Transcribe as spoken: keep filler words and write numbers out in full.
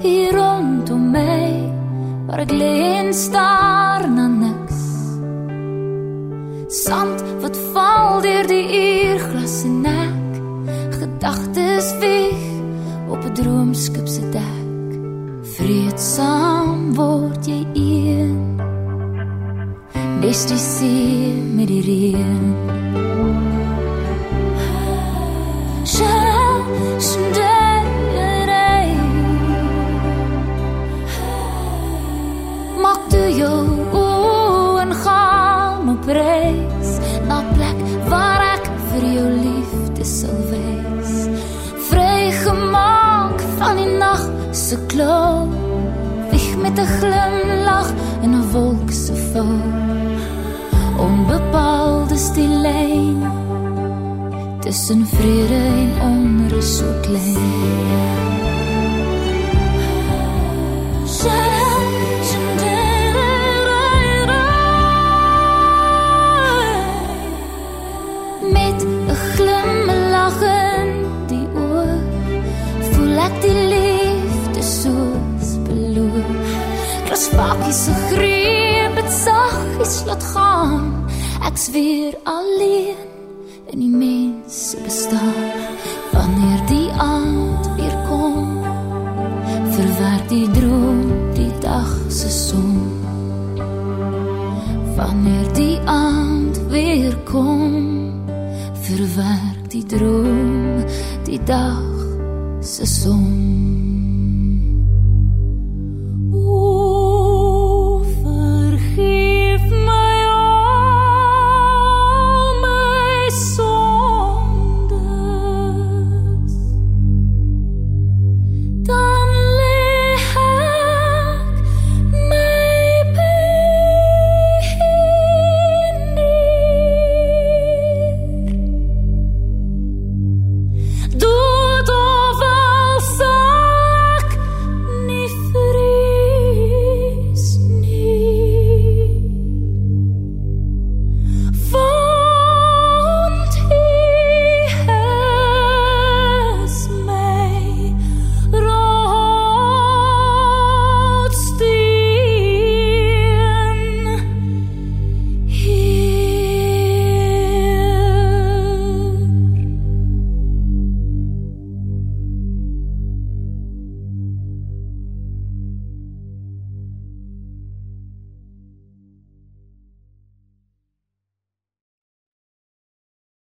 hier rondom my, waar ek lê en staar na niks. Sand wat val deur die uurglas en ek, gedagtes weg op 'n droomskip se dek. Vreedsaam word jy een, nes die see met die reën. Maak toe jou oë en gaan op reis na plek waar ek vir jou liefde sal wees. Vrygemaak van die nag se klou, wieg met 'n glimlag en 'n wolk se vou. Onbepaald is die lyn tussen vrede en onrus so klein. Met 'n glimlag in die oog, voel ek die liefde soos beloof. Klaspakies se greep het saggies laat gaan, ek's weer alleen in die mens bestaan. Wanneer die aand weer kom, verwerk die droom die dag se son. Wanneer die aand weer kom, verwerk die droom die dag se son.